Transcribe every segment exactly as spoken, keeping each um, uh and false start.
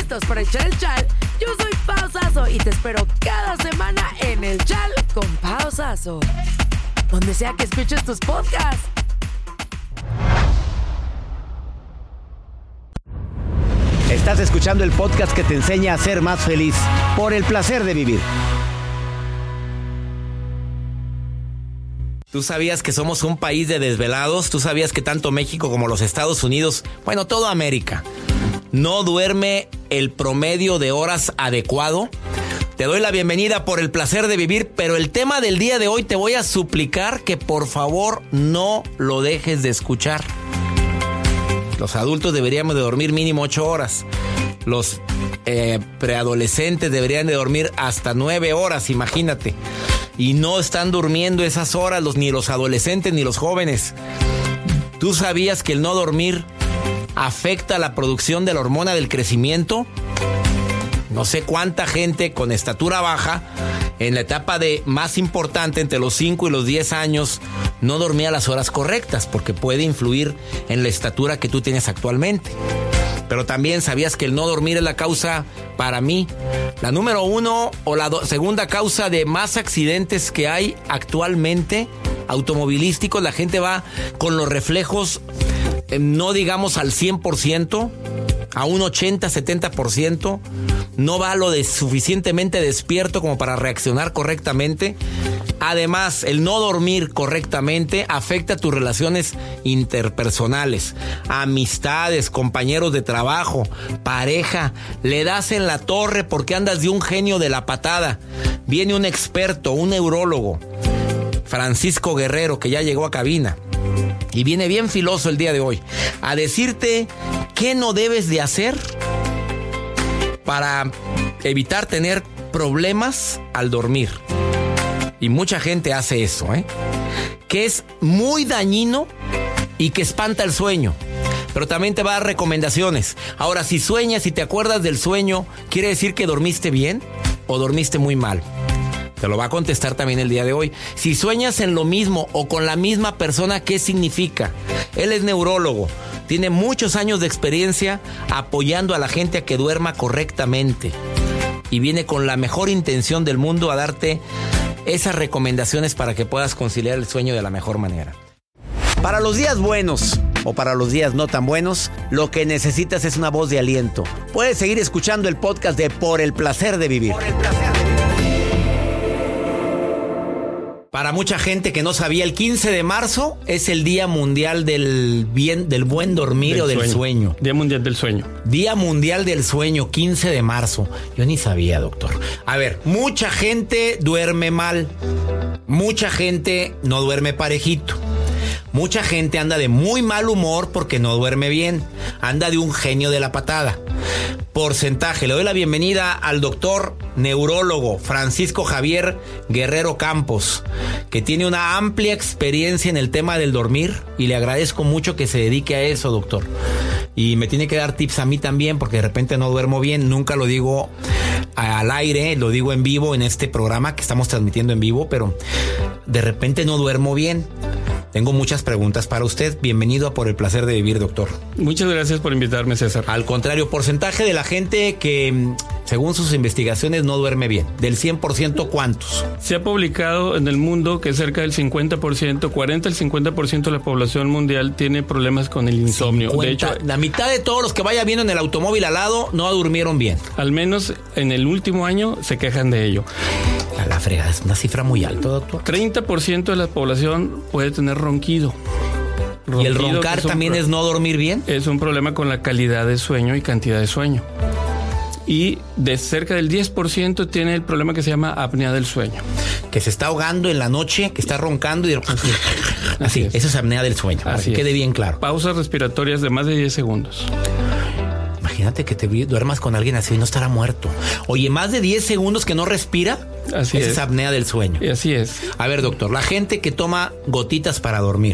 listos para echar el chal? Yo soy Pau Sasso y te espero cada semana en el Chal con Pau Sasso, donde sea que escuches tus podcasts. Estás escuchando el podcast que te enseña a ser más feliz, por el placer de vivir. ¿Tú sabías que somos un país de desvelados? ¿Tú sabías que tanto México como los Estados Unidos, bueno, toda América, no duerme el promedio de horas adecuado? Te doy la bienvenida por el placer de vivir, pero el tema del día de hoy te voy a suplicar que por favor no lo dejes de escuchar. Los adultos deberíamos de dormir mínimo ocho horas. Los eh, preadolescentes deberían de dormir hasta nueve horas, imagínate. Y no están durmiendo esas horas los, ni los adolescentes ni los jóvenes. ¿Tú sabías que el no dormir afecta la producción de la hormona del crecimiento? No sé cuánta gente con estatura baja, en la etapa de más importante, entre los cinco y los diez años, no dormía las horas correctas, porque puede influir en la estatura que tú tienes actualmente. Pero también sabías que el no dormir es la causa, para mí, la número uno o la do- segunda causa de más accidentes que hay actualmente automovilísticos. La gente va con los reflejos, eh, no digamos al cien por ciento, a un ochenta, setenta por ciento. No va lo de suficientemente despierto como para reaccionar correctamente. Además, el no dormir correctamente afecta tus relaciones interpersonales, amistades, compañeros de trabajo, pareja. Le das en la torre porque andas de un genio de la patada. Viene un experto, un neurólogo, Francisco Guerrero, que ya llegó a cabina. Y viene bien filoso el día de hoy a decirte qué no debes de hacer para evitar tener problemas al dormir. Y mucha gente hace eso, ¿eh? Que es muy dañino y que espanta el sueño. Pero también te va a dar recomendaciones. Ahora, si sueñas y te acuerdas del sueño, ¿quiere decir que dormiste bien o dormiste muy mal? Te lo va a contestar también el día de hoy. Si sueñas en lo mismo o con la misma persona, ¿qué significa? Él es neurólogo. Tiene muchos años de experiencia apoyando a la gente a que duerma correctamente. Y viene con la mejor intención del mundo a darte esas recomendaciones para que puedas conciliar el sueño de la mejor manera. Para los días buenos o para los días no tan buenos, lo que necesitas es una voz de aliento. Puedes seguir escuchando el podcast de Por el Placer de Vivir. Por el placer de vivir. Para mucha gente que no sabía, el quince de marzo es el Día Mundial del bien, del buen dormir del o del sueño. sueño. Día Mundial del Sueño. Día Mundial del Sueño, quince de marzo. Yo ni sabía, doctor. A ver, mucha gente duerme mal. Mucha gente no duerme parejito. Mucha gente anda de muy mal humor porque no duerme bien. Anda de un genio de la patada. Porcentaje. Le doy la bienvenida al doctor neurólogo Francisco Javier Guerrero Campos, que tiene una amplia experiencia en el tema del dormir, y le agradezco mucho que se dedique a eso, doctor. Y me tiene que dar tips a mí también, porque de repente no duermo bien. Nunca lo digo al aire, lo digo en vivo en este programa que estamos transmitiendo en vivo, pero de repente no duermo bien. Tengo muchas preguntas para usted. Bienvenido a Por el Placer de Vivir, doctor. Muchas gracias por invitarme, César. Al contrario, porcentaje de la gente que, según sus investigaciones, no duerme bien. Del cien por ciento, ¿cuántos? Se ha publicado en el mundo que cerca del cincuenta por ciento, cuarenta al cincuenta por ciento de la población mundial tiene problemas con el insomnio. cincuenta, de hecho, la mitad de todos los que vaya viendo en el automóvil al lado no durmieron bien. Al menos en el último año se quejan de ello. A la fregada, es una cifra muy alta, doctor. treinta por ciento de la población puede tener ronquido. ronquido ¿Y el roncar es también pro- es no dormir bien? Es un problema con la calidad de sueño y cantidad de sueño. Y de cerca del diez por ciento tiene el problema que se llama apnea del sueño. Que se está ahogando en la noche, que está roncando y... Así, Así es. Eso es apnea del sueño, para que quede bien claro. Pausas respiratorias de más de diez segundos. Imagínate que te duermas con alguien así y no estará muerto. Oye, más de diez segundos que no respira, así esa es. es apnea del sueño. Y así es. A ver, doctor, la gente que toma gotitas para dormir,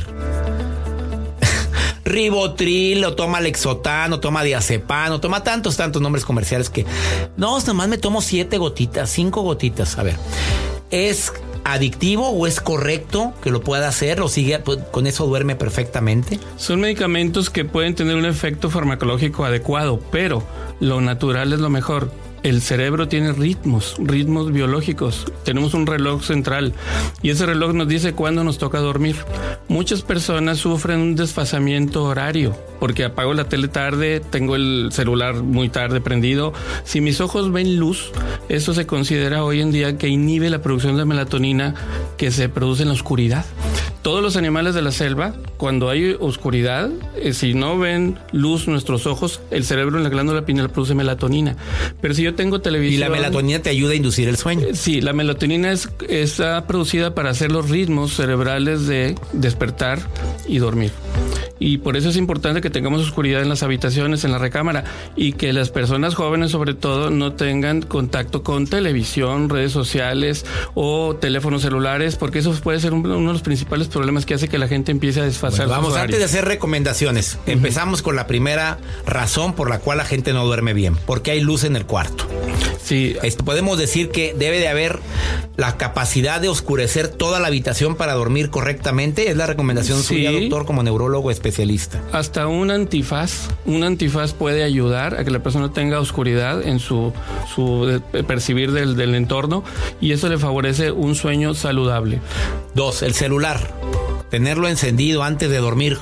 Ribotril, o toma Lexotan, o toma Diazepam, o toma tantos, tantos nombres comerciales que... No, nomás me tomo siete gotitas, cinco gotitas. A ver, ¿es adictivo o es correcto que lo pueda hacer o sigue con eso duerme perfectamente? Son medicamentos que pueden tener un efecto farmacológico adecuado, pero lo natural es lo mejor. El cerebro tiene ritmos, ritmos biológicos. Tenemos un reloj central y ese reloj nos dice cuándo nos toca dormir. Muchas personas sufren un desfasamiento horario porque apago la tele tarde, tengo el celular muy tarde prendido. Si mis ojos ven luz, eso se considera hoy en día que inhibe la producción de melatonina que se produce en la oscuridad. Todos los animales de la selva, cuando hay oscuridad, eh, si no ven luz nuestros ojos, el cerebro en la glándula pineal produce melatonina. Pero si yo tengo televisión... ¿Y la melatonina te ayuda a inducir el sueño? Eh, sí, la melatonina es, está producida para hacer los ritmos cerebrales de despertar y dormir. Y por eso es importante que tengamos oscuridad en las habitaciones, en la recámara, y que las personas jóvenes sobre todo no tengan contacto con televisión, redes sociales o teléfonos celulares, porque eso puede ser uno de los principales problemas que hace que la gente empiece a desfasar. Bueno, vamos, sus antes de hacer recomendaciones, uh-huh. empezamos con la primera razón por la cual la gente no duerme bien, porque hay luz en el cuarto. Sí. Esto, podemos decir que debe de haber la capacidad de oscurecer toda la habitación para dormir correctamente. ¿Es la recomendación sí. suya, doctor, como neurólogo especialista? Hasta un antifaz, un antifaz puede ayudar a que la persona tenga oscuridad en su, su percibir del, del entorno y eso le favorece un sueño saludable. Dos, el celular. Tenerlo encendido antes de dormir.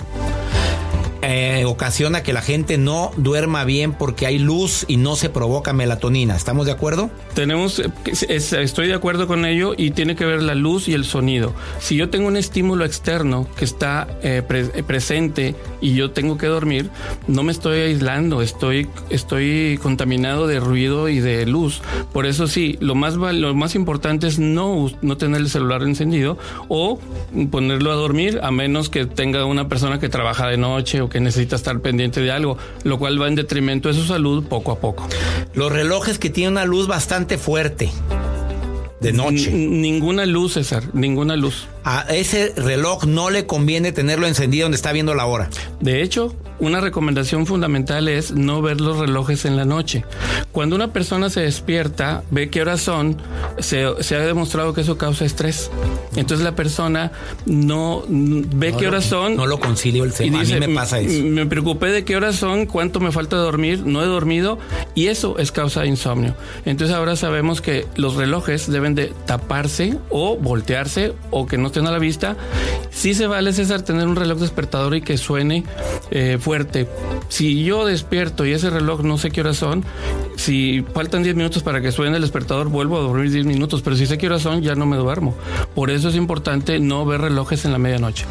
Eh, ocasiona que la gente no duerma bien porque hay luz y no se provoca melatonina. ¿Estamos de acuerdo? Tenemos, es, estoy de acuerdo con ello y tiene que ver la luz y el sonido. Si yo tengo un estímulo externo que está eh, pre, presente y yo tengo que dormir, no me estoy aislando, estoy, estoy contaminado de ruido y de luz. Por eso sí, lo más, lo más importante es no, no tener el celular encendido o ponerlo a dormir, a menos que tenga una persona que trabaja de noche o que necesita estar pendiente de algo, lo cual va en detrimento de su salud poco a poco. Los relojes que tienen una luz bastante fuerte de noche. N- ninguna luz, César, ninguna luz. A ese reloj no le conviene tenerlo encendido donde está viendo la hora. De hecho, una recomendación fundamental es no ver los relojes en la noche. Cuando una persona se despierta, ve qué horas son, se, se ha demostrado que eso causa estrés. Entonces la persona no ve no qué lo, horas son. No lo concilio el tema. A mí me pasa eso. Me preocupé de qué horas son, cuánto me falta de dormir, no he dormido y eso es causa de insomnio. Entonces ahora sabemos que los relojes deben de taparse o voltearse o que no estén a la vista. Sí se vale, César, tener un reloj despertador y que suene eh, fuerte. Si yo despierto y ese reloj no sé qué horas son, si faltan diez minutos para que suene el despertador, vuelvo a dormir diez minutos, pero si sé qué horas son, ya no me duermo. Por eso es importante no ver relojes en la medianoche.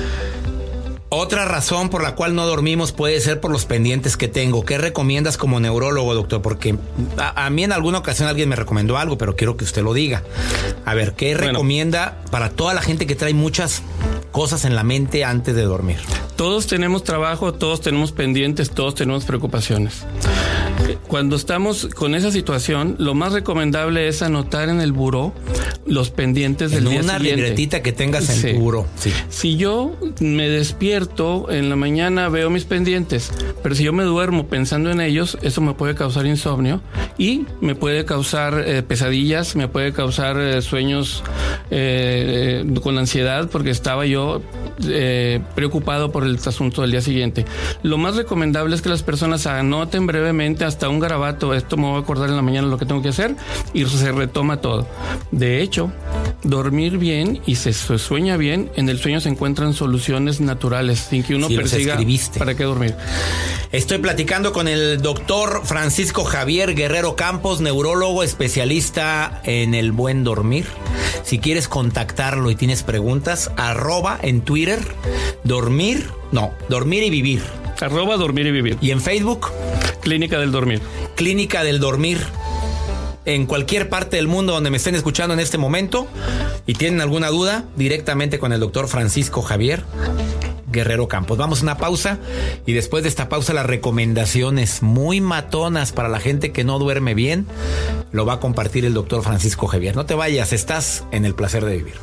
Otra razón por la cual no dormimos puede ser por los pendientes que tengo. ¿Qué recomiendas como neurólogo, doctor? Porque a, a mí en alguna ocasión alguien me recomendó algo, pero quiero que usted lo diga. A ver, ¿qué bueno. recomienda para toda la gente que trae muchas cosas en la mente antes de dormir? Todos tenemos trabajo, todos tenemos pendientes, todos tenemos preocupaciones. Cuando estamos con esa situación, lo más recomendable es anotar en el buró los pendientes del día siguiente. En una libretita que tengas en sí. tu buró. Sí. Si yo me despierto en la mañana, veo mis pendientes, pero si yo me duermo pensando en ellos, eso me puede causar insomnio y me puede causar eh, pesadillas, me puede causar eh, sueños eh, eh, con ansiedad porque estaba yo eh, preocupado por el asunto del día siguiente. Lo más recomendable es que las personas anoten brevemente hasta un garabato, esto me voy a acordar en la mañana lo que tengo que hacer y se retoma todo. De hecho, dormir bien y se sueña bien, en el sueño se encuentran soluciones naturales sin que uno sí, persiga para qué dormir. Estoy platicando con el doctor Francisco Javier Guerrero Campos, neurólogo especialista en el buen dormir. Si quieres contactarlo y tienes preguntas, arroba en Twitter, dormir, no, dormir y vivir. Arroba dormir y vivir. ¿Y en Facebook? Clínica del Dormir. Clínica del Dormir. En cualquier parte del mundo donde me estén escuchando en este momento y tienen alguna duda, directamente con el doctor Francisco Javier Guerrero Campos. Vamos a una pausa y después de esta pausa las recomendaciones muy matonas para la gente que no duerme bien lo va a compartir el doctor Francisco Javier. No te vayas, estás en El Placer de Vivir.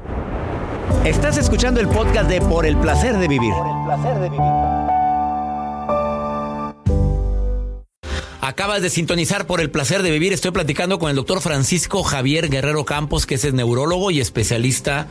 Estás escuchando el podcast de Por el Placer de Vivir. Por el Placer de Vivir. Acabas de sintonizar por el placer de vivir. Estoy platicando con el doctor Francisco Javier Guerrero Campos, que es neurólogo y especialista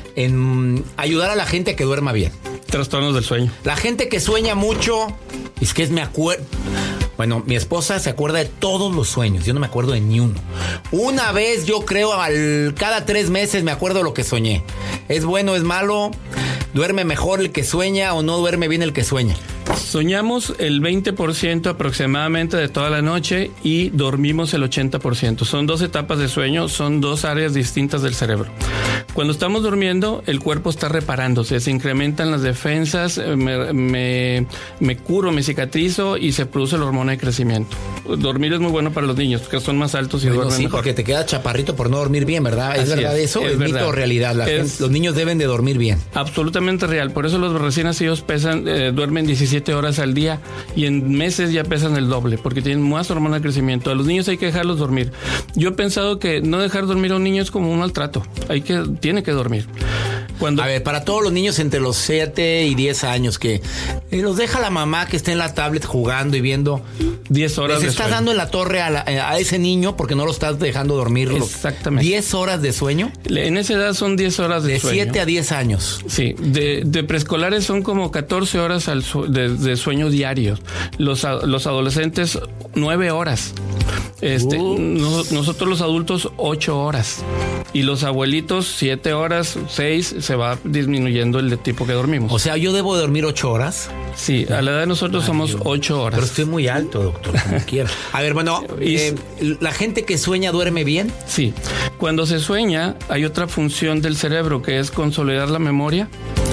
en ayudar a la gente a que duerma bien. Trastornos del sueño. La gente que sueña mucho, es que es me acuerdo. Bueno, mi esposa se acuerda de todos los sueños. Yo no me acuerdo de ni uno. Una vez, yo creo, al, cada tres meses me acuerdo lo que soñé. ¿Es bueno, es malo? ¿Duerme mejor el que sueña o no duerme bien el que sueña? Soñamos el veinte por ciento aproximadamente de toda la noche y dormimos el ochenta por ciento. Son dos etapas de sueño, son dos áreas distintas del cerebro. Cuando estamos durmiendo, el cuerpo está reparándose, se incrementan las defensas, me, me, me curo, me cicatrizo y se produce la hormona de crecimiento. Dormir es muy bueno para los niños, porque son más altos y bueno, duermen sí, mejor. Porque te quedas chaparrito por no dormir bien, ¿verdad? ¿Es Así verdad es, eso? es ¿Es verdad. mito o realidad? La Es, gente, los niños deben de dormir bien. Absolutamente real. Por eso los recién nacidos pesan, eh, duermen diecisiete horas al día y en meses ya pesan el doble, porque tienen más hormona de crecimiento. A los niños hay que dejarlos dormir. Yo he pensado que no dejar dormir a un niño es como un maltrato. Hay que, tiene que dormir. Cuando... A ver, para todos los niños entre los siete y diez años que eh, los deja la mamá que esté en la tablet jugando y viendo diez horas les de estás sueño. dando en la torre a, la, a ese niño porque no lo estás dejando dormir. Exactamente. diez horas de sueño. En esa edad son diez horas de, de sueño. De siete a diez años. Sí, de, de preescolares son como catorce horas al su, de, de sueño diario. Los, los adolescentes, nueve horas. Este, no, nosotros los adultos, ocho horas. Y los abuelitos, siete horas, seis, se va disminuyendo el de tipo que dormimos. O sea, ¿yo debo de dormir ocho horas? Sí, a la edad de nosotros Ay, somos Dios. ocho horas. Pero estoy muy alto, doctor, como quiera. A ver, bueno, eh, ¿la gente que sueña duerme bien? Sí. Cuando se sueña, hay otra función del cerebro que es consolidar la memoria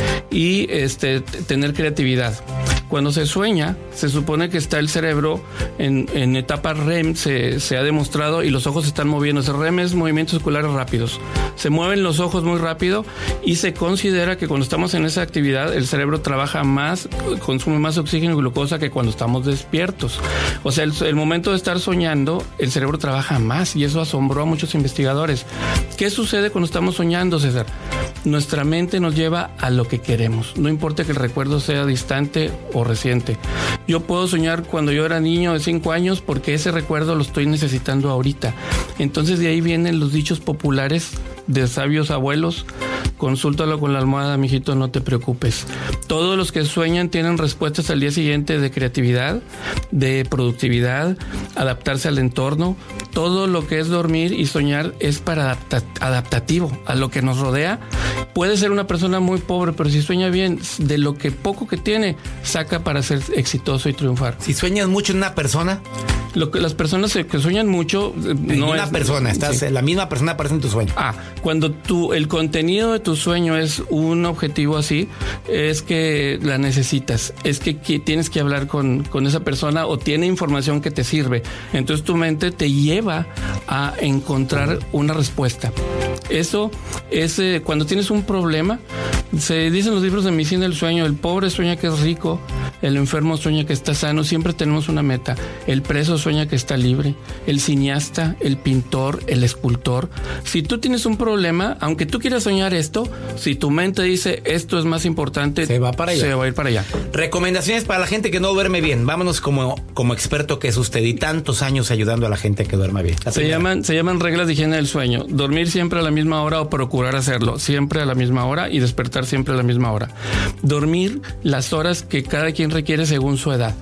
y este, tener creatividad. Cuando se sueña, se supone que está el cerebro en, en etapa R E M, se, se ha demostrado, y los ojos se están moviendo. El R E M es movimientos oculares rápidos. Se mueven los ojos muy rápido y se considera que cuando estamos en esa actividad, el cerebro trabaja más, consume más oxígeno y glucosa que cuando estamos despiertos. O sea, el, el momento de estar soñando, el cerebro trabaja más y eso asombró a muchos investigadores. ¿Qué sucede cuando estamos soñando, César? Nuestra mente nos lleva a lo que queremos. No importa que el recuerdo sea distante o reciente. Yo puedo soñar cuando yo era niño de cinco años porque ese recuerdo lo estoy necesitando ahorita. Entonces de ahí vienen los dichos populares de sabios abuelos. Consúltalo con la almohada, mijito, no te preocupes. Todos los que sueñan tienen respuestas al día siguiente de creatividad, de productividad, adaptarse al entorno. Todo lo que es dormir y soñar es para adapta- adaptativo a lo que nos rodea. Puede ser una persona muy pobre, pero si sueña bien, de lo que poco que tiene, saca para ser exitoso y triunfar. Si sueñas mucho en una persona... Lo que las personas que sueñan mucho en no una es, persona, estás, sí. La misma persona aparece en tu sueño. Ah, cuando tu, el contenido de tu sueño es un objetivo así, es que la necesitas, es que, que tienes que hablar con, con esa persona o tiene información que te sirve. Entonces tu mente te lleva a encontrar una respuesta. Eso es eh, cuando tienes un problema. Se dicen los libros de medicina del sueño, el pobre sueña que es rico, el enfermo sueña que está sano. Siempre tenemos una meta. El preso sueña que está libre, el cineasta, el pintor, el escultor. Si tú tienes un problema, aunque tú quieras soñar esto, si tu mente dice esto es más importante, se va para allá. Se va a ir para allá. Recomendaciones para la gente que no duerme bien. Vámonos como, como experto que es usted y tantos años ayudando a la gente que duerma bien. Se llaman, se llaman reglas de higiene del sueño. Dormir siempre a la misma hora o procurar hacerlo siempre a la misma hora y despertar siempre a la misma hora. Dormir las horas que cada quien requiere según su edad.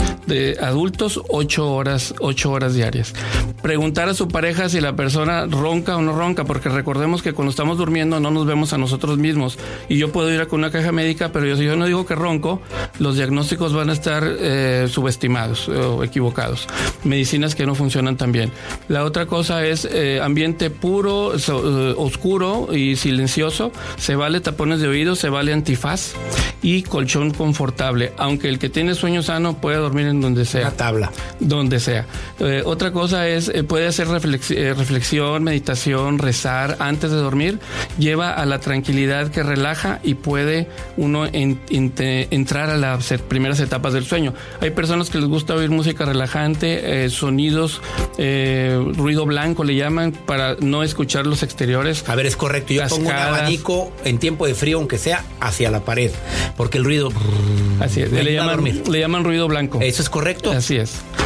De adultos, ocho horas, ocho horas diarias. Preguntar a su pareja si la persona ronca o no ronca, porque recordemos que cuando estamos durmiendo no nos vemos a nosotros mismos. Y yo puedo ir a con una caja médica, pero yo, si yo no digo que ronco, los diagnósticos van a estar eh, subestimados o equivocados. Medicinas que no funcionan tan bien. La otra cosa es eh, ambiente puro, so, eh, oscuro y silencioso. Se vale tapones de oído, se vale antifaz y colchón confortable. Aunque el que tiene sueño sano puede dormir en donde sea. Una tabla. Donde sea. Eh, otra cosa es, eh, puede hacer reflex- eh, reflexión, meditación, rezar antes de dormir. Lleva a la tranquilidad que relaja y puede uno en, en, te, entrar a las set, primeras etapas del sueño. Hay personas que les gusta oír música relajante, eh, sonidos, eh, ruido blanco le llaman, para no escuchar los exteriores. A ver, es correcto. Yo Cascadas. pongo un abanico en tiempo de frío, aunque sea hacia la pared, porque el ruido... Así es. Le llaman, le llaman ruido blanco. Eso es correcto. Así es.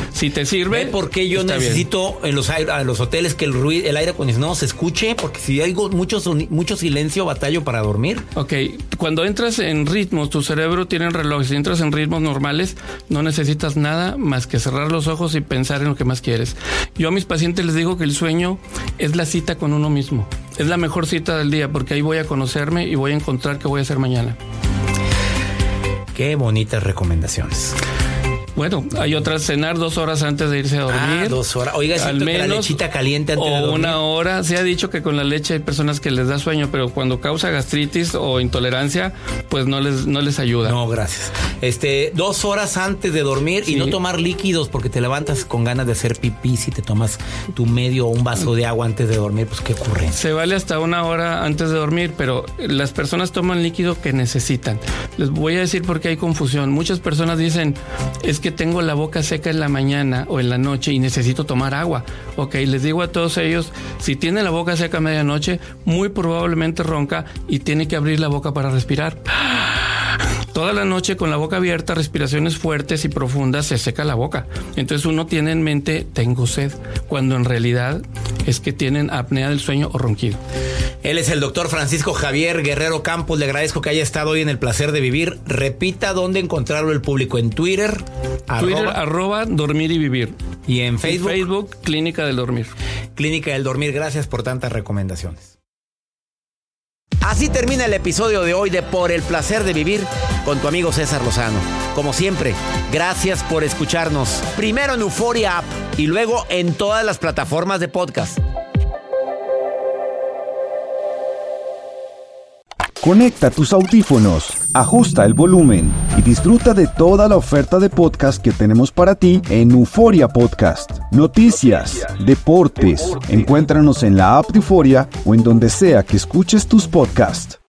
Si te sirve. ¿Ve por qué yo está necesito bien. en los, aire, en los hoteles que el ruido, el aire acondicionado se escuche? Porque si hay mucho, mucho silencio, batallo para dormir. Ok, cuando entras en ritmos, tu cerebro tiene un reloj. Si entras en ritmos normales, no necesitas nada más que cerrar los ojos y pensar en lo que más quieres. Yo a mis pacientes les digo que el sueño es la cita con uno mismo. Es la mejor cita del día porque ahí voy a conocerme y voy a encontrar qué voy a hacer mañana. Qué bonitas recomendaciones. Bueno, hay otras, cenar dos horas antes de irse a dormir. Ah, dos horas. Oiga, al siento menos, que la lechita caliente antes o de dormir. una hora. Se ha dicho que con la leche hay personas que les da sueño, pero cuando causa gastritis o intolerancia, pues no les, no les ayuda. No, gracias. Este, dos horas antes de dormir sí. Y no tomar líquidos porque te levantas con ganas de hacer pipí. Si te tomas tu medio o un vaso de agua antes de dormir, pues qué ocurre. Se vale hasta una hora antes de dormir, pero las personas toman líquido que necesitan. Les voy a decir por qué hay confusión. Muchas personas dicen, es que tengo la boca seca en la mañana o en la noche y necesito tomar agua. Ok, les digo a todos ellos, si tiene la boca seca a medianoche, muy probablemente ronca y tiene que abrir la boca para respirar. Toda la noche con la boca abierta, respiraciones fuertes y profundas, se seca la boca. Entonces uno tiene en mente, tengo sed, cuando en realidad es que tienen apnea del sueño o ronquido. Él es el doctor Francisco Javier Guerrero Campos. Le agradezco que haya estado hoy en El Placer de Vivir. Repita dónde encontrarlo el público. En Twitter. Twitter, arroba, arroba dormir y vivir. Y en Facebook. En Facebook, Clínica del Dormir. Clínica del Dormir. Gracias por tantas recomendaciones. Así termina el episodio de hoy de Por el Placer de Vivir con tu amigo César Lozano. Como siempre, gracias por escucharnos. Primero en Euforia App y luego en todas las plataformas de podcast. Conecta tus audífonos, ajusta el volumen y disfruta de toda la oferta de podcast que tenemos para ti en Euforia Podcast. Noticias, deportes, encuéntranos en la app de Euforia o en donde sea que escuches tus podcasts.